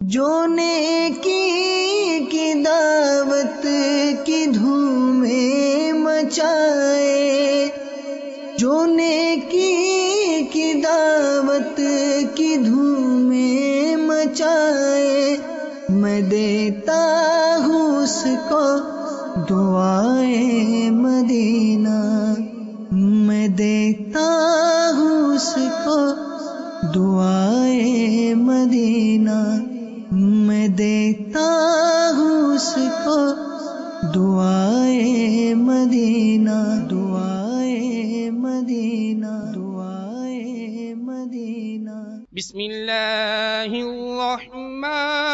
جو نیکی کی دعوت کی دھومیں مچائے، جو نیکی کی دعوت کی دھومیں مچائے، میں دیتا ہوں اس کو دعائے مدینہ، میں دیتا ہوں اس کو دعائے مدینہ، میں دیتا ہوں اس کو دعائے مدینہ، دعائے مدینہ، دعائے مدینہ۔ بسم اللہ الرحمن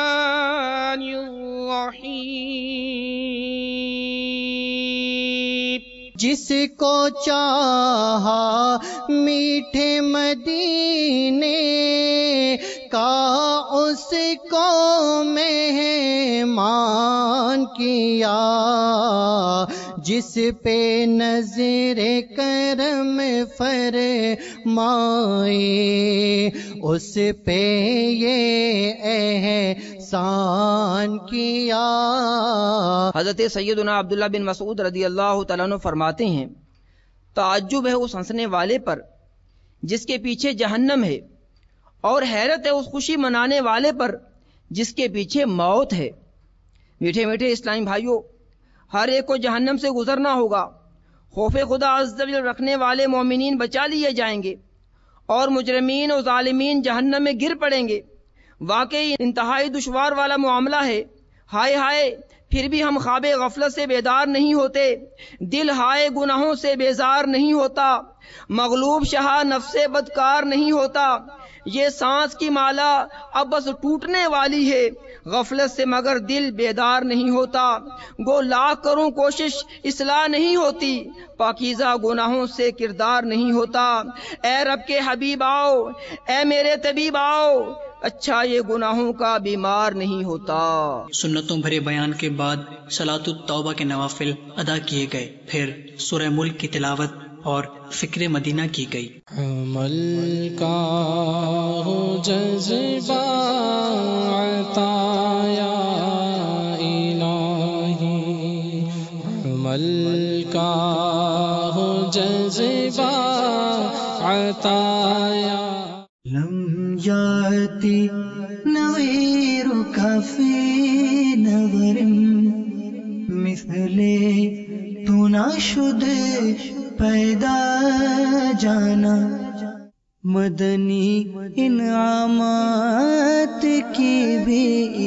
الرحیم۔ جس کو چاہا میٹھے مدینے کا، اس کو مہمان کیا، جس پہ نظر کرم فرمائے، اس پہ یہ احسان کیا۔ حضرت سیدنا عبداللہ بن مسعود رضی اللہ تعالیٰ عنہ فرماتے ہیں، تعجب ہے اس ہنسنے والے پر جس کے پیچھے جہنم ہے، اور حیرت ہے اس خوشی منانے والے پر جس کے پیچھے موت ہے۔ میٹھے میٹھے اسلامی بھائیوں، ہر ایک کو جہنم سے گزرنا ہوگا۔ خوف خدا عز و جل رکھنے والے مومنین بچا لیے جائیں گے، اور مجرمین اور ظالمین جہنم میں گر پڑیں گے۔ واقعی انتہائی دشوار والا معاملہ ہے۔ ہائے ہائے، پھر بھی ہم خواب غفلت سے بیدار نہیں ہوتے، دل ہائے گناہوں سے بیزار نہیں ہوتا، مغلوب شاہ نفس بدکار نہیں ہوتا۔ یہ سانس کی مالا اب بس ٹوٹنے والی ہے، غفلت سے مگر دل بیدار نہیں ہوتا۔ گو لاکھ کروں کوشش اصلاح نہیں ہوتی، پاکیزہ گناہوں سے کردار نہیں ہوتا۔ اے رب کے حبیب آؤ، اے میرے طبیب آؤ، اچھا یہ گناہوں کا بیمار نہیں ہوتا۔ سنتوں بھرے بیان کے بعد صلاۃ التوبہ کے نوافل ادا کیے گئے، پھر سورہ ملک کی تلاوت اور فکر مدینہ کی گئی۔ عمل کا ہو جذبہ عطا یا الہی، عمل کا ہو جذبہ عطا یا لم یاتی نویرک فی نور مثل تو نشد پیدا جانا، مدنی انعامات کی بھی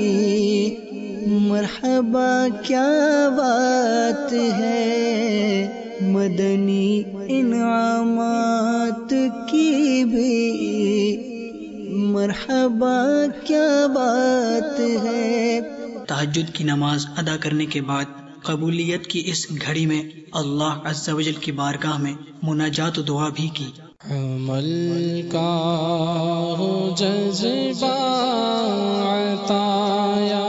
مرحبا کیا بات ہے، مدنی انعامات کی بھی مرحبا کیا بات ہے۔ تہجد کی نماز ادا کرنے کے بعد قبولیت کی اس گھڑی میں اللہ عز و جل کی بارگاہ میں مناجات و دعا بھی کی۔ عمل کا ہو جذبہ عطا یا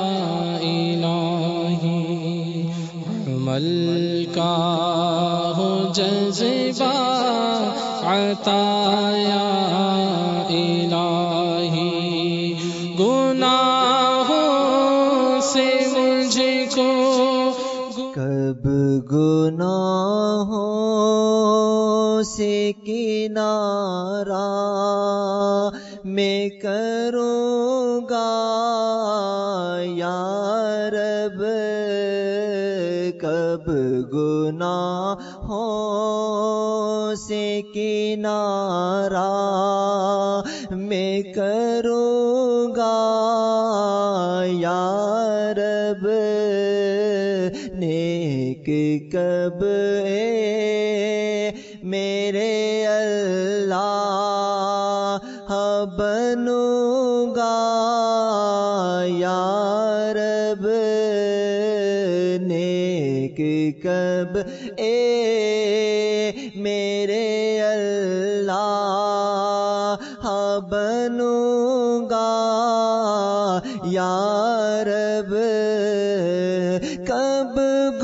الہی، عمل کا ہو جذبہ عطا یا الہی، گناہوں سے مجھ کو کب گناہوں سے کنارہ میں کروں گا یا رب، کب گناہوں سے کنارہ میں کروں گا یا رب، نیک کب میرے اللہ بنوں گا یا رب، نیک کب میرے اللہ بنوں گا یا رب، کب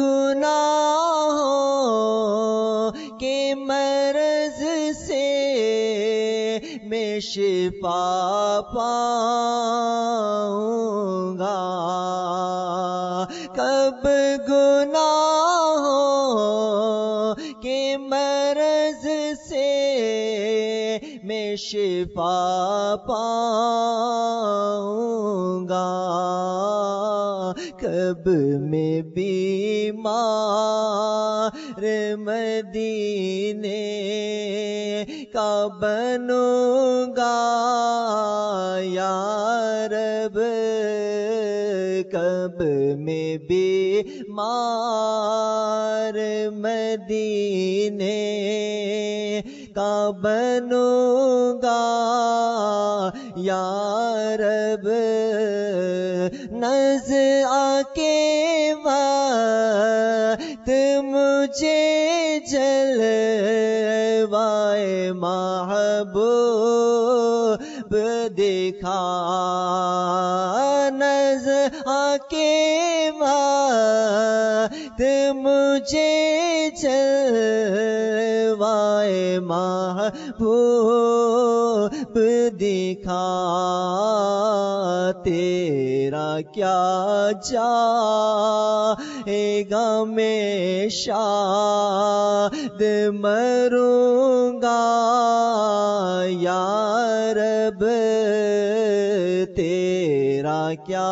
گناہوں کے مرض سے میں شفا پاؤں کب گناہوں کے مرض سے میں شفا پاؤں گا، کب میں بیمار مدینے کا بنوں گا یا رب، کب میں بیمار مدینے کا بنوں گا یا رب، نظر کے وقت مجھے جلوائے محبوب دکھا، نظر کے وقت مجھے جلوائے محبوب دکھا، تیرا کیا جائے گا میں شاد مروں گا یا رب، تیرا کیا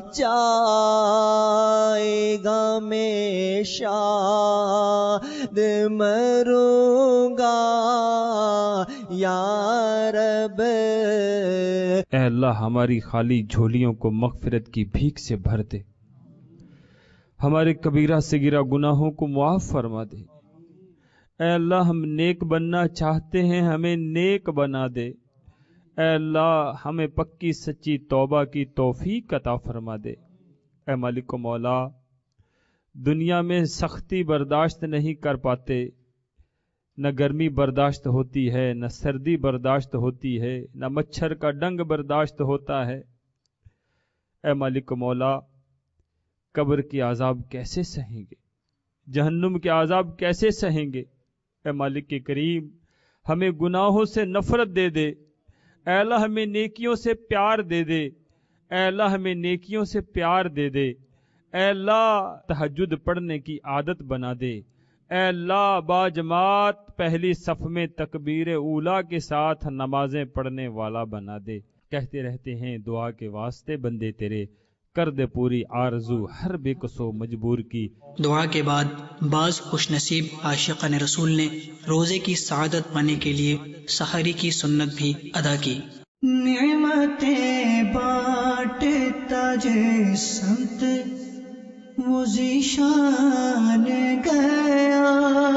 جائے گا میں شاد مروں گا یا رب۔ اے اللہ ہماری خالی جھولیوں کو مغفرت کی بھیک سے بھر دے، ہمارے کبیرہ صغیرہ گناہوں کو معاف فرما دے۔ اے اللہ ہم نیک بننا چاہتے ہیں، ہمیں نیک بنا دے۔ اے اللہ ہمیں پکی سچی توبہ کی توفیق عطا فرما دے۔ اے مالک و مولا، دنیا میں سختی برداشت نہیں کر پاتے، نہ گرمی برداشت ہوتی ہے، نہ سردی برداشت ہوتی ہے، نہ مچھر کا ڈنگ برداشت ہوتا ہے۔ اے مالک و مولا، قبر کے عذاب کیسے سہیں گے، جہنم کے عذاب کیسے سہیں گے؟ اے مالک کریم، ہمیں گناہوں سے نفرت دے دے۔ اے اللہ ہمیں نیکیوں سے پیار دے دے۔ اے اللہ ہمیں نیکیوں سے پیار دے دے۔ اے اللہ تہجد پڑھنے کی عادت بنا دے۔ اے اللہ باجماعت پہلی صف میں تکبیر اولا کے ساتھ نمازیں پڑھنے والا بنا دے۔ کہتے رہتے ہیں دعا کے واسطے بندے تیرے، کر دے پوری آرزو ہر بے کسو مجبور کی۔ دعا کے بعد بعض خوش نصیب عاشقان رسول نے روزے کی سعادت پانے کے لیے سحری کی سنت بھی ادا کی۔ نعمتیں بانٹتا جسمت وہ ذیشان گیا،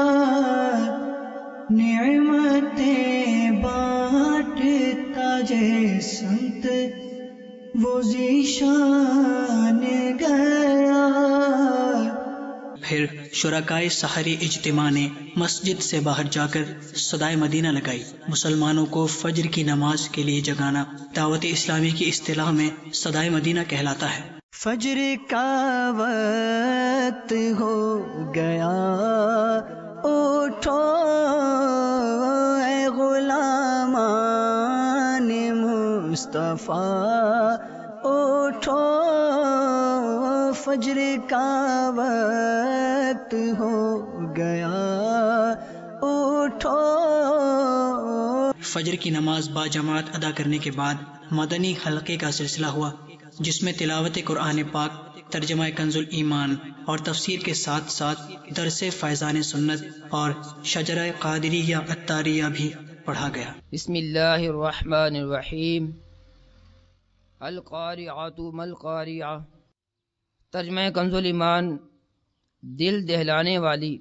نعمتیں بانٹتا جسمت وہ ذیشان گیا۔ پھر شرکائے سحری اجتماع نے مسجد سے باہر جا کر صدائے مدینہ لگائی۔ مسلمانوں کو فجر کی نماز کے لیے جگانا دعوت اسلامی کی اصطلاح میں صدائے مدینہ کہلاتا ہے۔ فجر کا وقت ہو گیا، اٹھو اے غلامان مصطفیٰ، اٹھو فجر کا وقت ہو گیا، اٹھو۔ فجر کی نماز با جماعت ادا کرنے کے بعد مدنی حلقے کا سلسلہ ہوا، جس میں تلاوت قرآن پاک، ترجمہ کنز الایمان اور تفسیر کے ساتھ ساتھ درس فیضان سنت اور شجرہ قادریہ عطاریہ بھی پڑھا گیا۔ بسم اللہ الرحمن الرحیم۔ القارعۃ ما القارعۃ۔ ترجمہ کنز الایمان، دل دہلانے والی،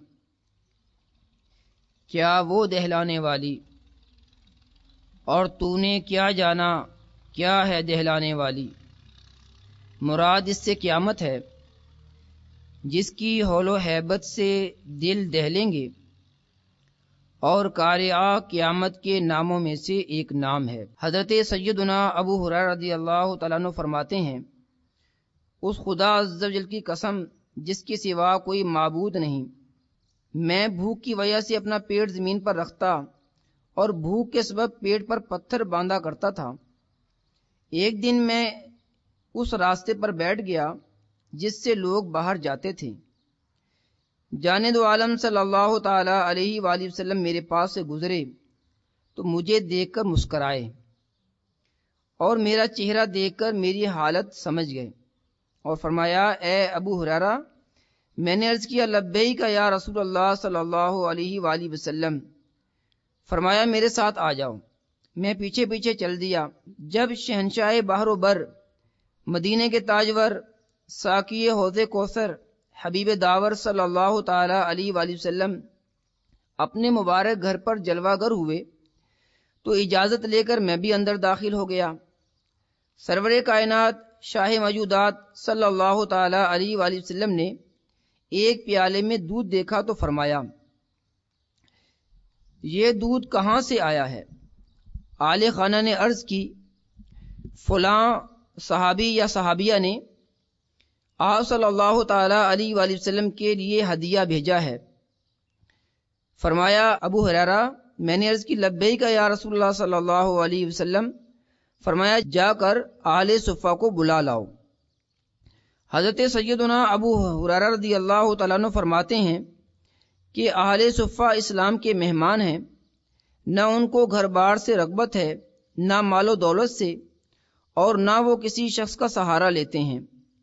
کیا وہ دہلانے والی، اور تو نے کیا جانا کیا ہے دہلانے والی۔ مراد اس سے قیامت ہے، جس کی ہول و ہیبت سے دل دہلیں گے، اور قارعہ قیامت کے ناموں میں سے ایک نام ہے۔ حضرت سیدنا ابو ہریرہ رضی اللہ تعالیٰ عنہ فرماتے ہیں، اس خدا عز و جل کی قسم جس کے سوا کوئی معبود نہیں، میں بھوک کی وجہ سے اپنا پیٹ زمین پر رکھتا اور بھوک کے سبب پیٹ پر پتھر باندھا کرتا تھا۔ ایک دن میں اس راستے پر بیٹھ گیا جس سے لوگ باہر جاتے تھے۔ جانے دو عالم صلی اللہ تعالی علیہ وآلہ وسلم میرے پاس سے گزرے تو مجھے دیکھ کر مسکرائے اور میرا چہرہ دیکھ کر میری حالت سمجھ گئے اور فرمایا اے ابو ہریرہ، میں نے عرض کیا لبیک یا رسول اللہ صلی اللہ علیہ وآلہ وسلم۔ فرمایا میرے ساتھ آ جاؤ۔ میں پیچھے پیچھے چل دیا۔ جب شہنشاہ بحر و بر، مدینے کے تاجور، ساقی حوض کوثر، حبیب داور صلی اللہ تعالی علیہ وآلہ وسلم اپنے مبارک گھر پر جلوہ گر ہوئے تو اجازت لے کر میں بھی اندر داخل ہو گیا۔ سرور کائنات شاہ موجودات صلی اللہ تعالی علیہ وآلہ وسلم نے ایک پیالے میں دودھ دیکھا تو فرمایا یہ دودھ کہاں سے آیا ہے؟ آل خانہ نے عرض کی فلاں صحابی یا صحابیہ نے آپ صلی اللہ تعالی علیہ وآلہ وسلم کے لیے ہدیہ بھیجا ہے۔ فرمایا ابو ہریرہ، میں نے عرض کی لبیک یا رسول اللہ صلی اللہ علیہ وسلم۔ فرمایا جا کر اہل صفہ کو بلا لاؤ۔ حضرت سیدنا ابو ہریرہ رضی اللہ تعالیٰ عنہ فرماتے ہیں کہ اہل صفہ اسلام کے مہمان ہیں، نہ ان کو گھر بار سے رغبت ہے، نہ مال و دولت سے، اور نہ وہ کسی شخص کا سہارا لیتے ہیں۔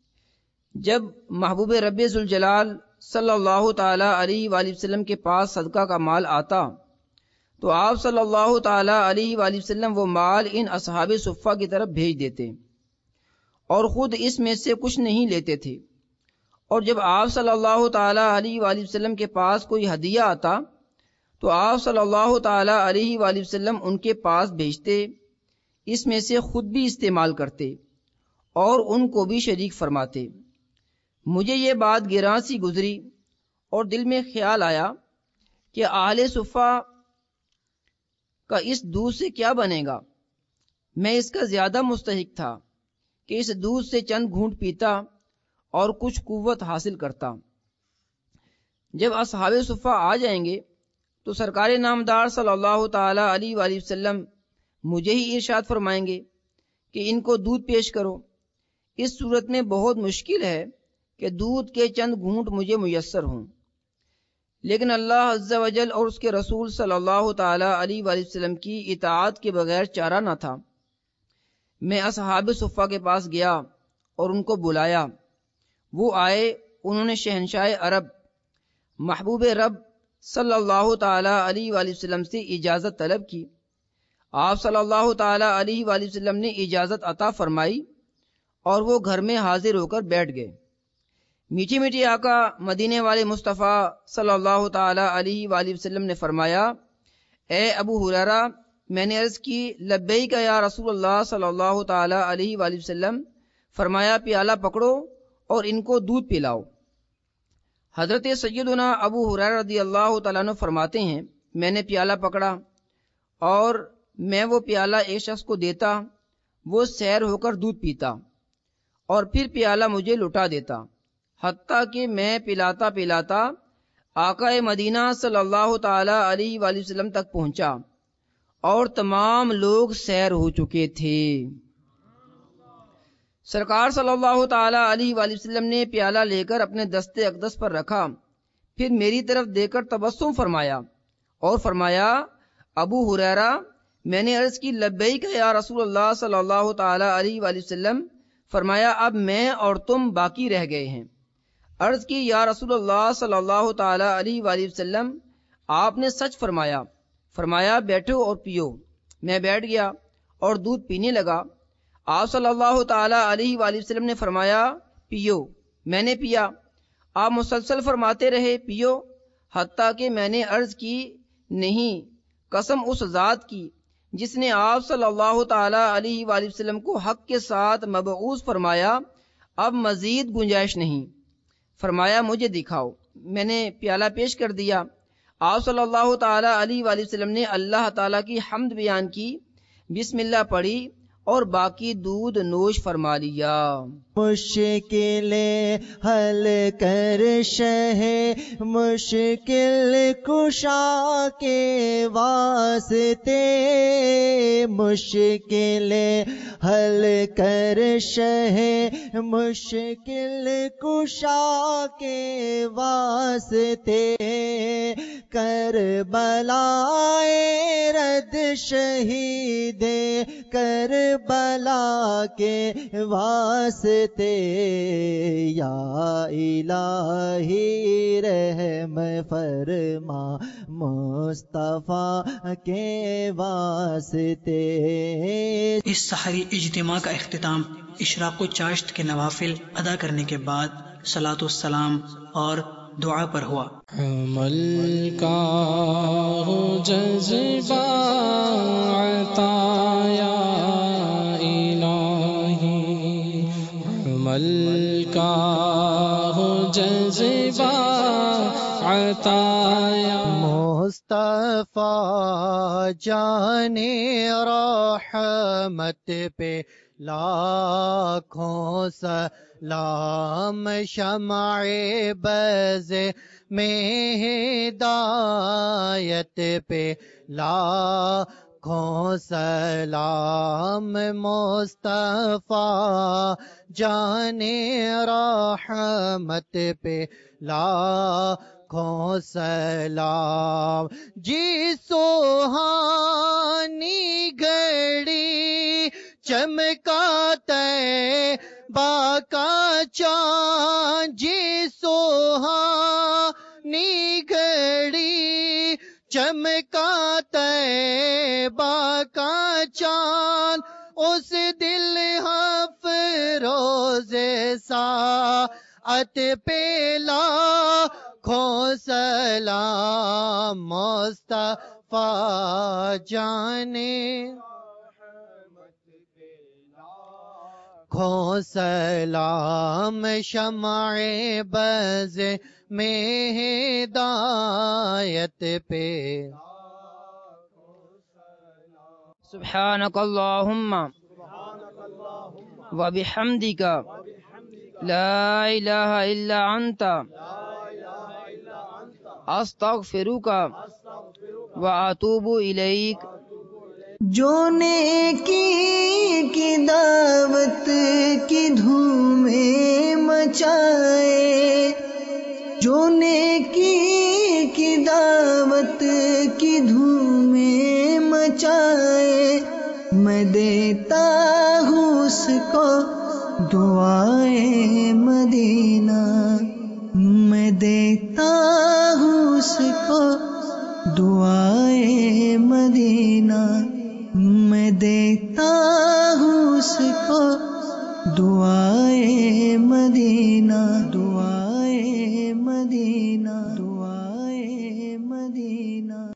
جب محبوب رب ذوالجلال صلی اللہ تعالی علیہ وآلہ وسلم کے پاس صدقہ کا مال آتا تو آپ صلی اللہ تعالی علیہ وآلہ وسلم وہ مال ان اصحاب صفہ کی طرف بھیج دیتے اور خود اس میں سے کچھ نہیں لیتے تھے، اور جب آپ صلی اللہ تعالی علیہ وآلہ وسلم کے پاس کوئی ہدیہ آتا تو آپ صلی اللہ تعالی علیہ وآلہ وسلم ان کے پاس بھیجتے، اس میں سے خود بھی استعمال کرتے اور ان کو بھی شریک فرماتے۔ مجھے یہ بات گراں سی گزری اور دل میں خیال آیا کہ اہل صفہ کا اس دودھ سے کیا بنے گا؟ میں اس کا زیادہ مستحق تھا کہ اس دودھ سے چند گھونٹ پیتا اور کچھ قوت حاصل کرتا۔ جب اصحاب صفہ آ جائیں گے تو سرکار نامدار صلی اللہ تعالی علیہ وآلہ وسلم مجھے ہی ارشاد فرمائیں گے کہ ان کو دودھ پیش کرو۔ اس صورت میں بہت مشکل ہے کہ دودھ کے چند گھونٹ مجھے میسر ہوں، لیکن اللہ عز و جل اور اس کے رسول صلی اللہ تعالی علیہ وآلہ وسلم کی اطاعت کے بغیر چارہ نہ تھا۔ میں اصحاب صفہ کے پاس گیا اور ان کو بلایا۔ وہ آئے، انہوں نے شہنشاہ عرب محبوب رب صلی اللہ تعالی علیہ وآلہ وسلم سے اجازت طلب کی۔ آپ صلی اللہ تعالی علیہ وآلہ وسلم نے اجازت عطا فرمائی اور وہ گھر میں حاضر ہو کر بیٹھ گئے۔ میٹھی میٹھی آقا مدینے والے مصطفیٰ صلی اللہ تعالی علیہ وآلہ وسلم نے فرمایا اے ابو ہریرہ، میں نے عرض کی لبیک یا رسول اللہ صلی اللہ تعالی علیہ وآلہ وسلم۔ فرمایا پیالہ پکڑو اور ان کو دودھ پلاؤ۔ حضرت سیدنا ابو ہریرہ رضی اللہ تعالیٰ عنہ فرماتے ہیں میں نے پیالہ پکڑا اور میں وہ پیالہ ایک شخص کو دیتا، وہ سیر ہو کر دودھ پیتا اور پھر پیالہ مجھے لٹا دیتا، حتیٰ کہ میں پلاتا پلاتا آقا مدینہ صلی اللہ تعالی علیہ وآلہ وسلم تک پہنچا اور تمام لوگ سیر ہو چکے تھے۔ سرکار صلی اللہ تعالی علیہ وآلہ وسلم نے پیالہ لے کر اپنے دست اقدس پر رکھا، پھر میری طرف دیکھ کر تبسم فرمایا اور فرمایا ابو ہریرہ، میں نے عرض کی لبیک یا رسول اللہ صلی اللہ تعالی علیہ وآلہ وسلم۔ فرمایا اب میں اور تم باقی رہ گئے ہیں۔ عرض کی یا رسول اللہ صلی اللہ تعالی علیہ وآلہ وسلم، آپ نے سچ فرمایا۔ فرمایا بیٹھو اور پیو۔ میں بیٹھ گیا اور دودھ پینے لگا۔ آپ صلی اللہ تعالی علیہ وآلہ وسلم نے فرمایا پیو۔ میں نے پیا۔ آپ مسلسل فرماتے رہے پیو، حتیٰ کہ میں نے عرض کی نہیں، قسم اس ذات کی جس نے آپ صلی اللہ تعالی علیہ وآلہ وسلم کو حق کے ساتھ مبعوث فرمایا، اب مزید گنجائش نہیں۔ فرمایا مجھے دکھاؤ۔ میں نے پیالہ پیش کر دیا۔ آپ صلی اللہ تعالی علیہ وآلہ وسلم نے اللہ تعالیٰ کی حمد بیان کی، بسم اللہ پڑھی اور باقی دودھ نوش فرما لیا۔ مشکلیں حل کر شہ مشکل کشا کے واسطے، مشکلیں حل کر شہ مشکل کشا کے واسطے، کربلائے رد شہید کربلا کے واسطے، یا الہی رحم فرما مصطفیٰ کے واسطے۔ اس سحری اجتماع کا اختتام اشراق و چاشت کے نوافل ادا کرنے کے بعد صلاۃ والسلام اور دعا پر ہوا۔ عمل کا ہو جذبہ عطا یا الہی، عمل کا ہو جذبہ عطا یا مصطفیٰ جان رحمت پہ لاکھوں سلام، شمع بز میں ہدایت پہ لاکھوں سلام، مصطفیٰ جان رحمت پہ لاکھوں سلام۔ جی سوہانی گھڑی چمکاتے باکا چاند، جی سوہانی گھڑی چمکاتے باکا چاند، اس دل افروز ساعت پہ لاکھوں سلام، مصطفیٰ جانے لاکھوں سلام، شمع بز میں ہدایت پہ۔ سبحانک اللہم وبحمدک لا الہ الا انت استغفرک واتوب الیک۔ جو نیکی کی دعوت کی دھومیں مچائے، جو نیکی کی دعوت کی دھومیں مچائے، میں دیتا ہوں اس کو دعائے مدینہ، میں دیتا ہوں اس کو دعائے مدینہ، میں دیتا ہوں اس کو دعائے مدینہ۔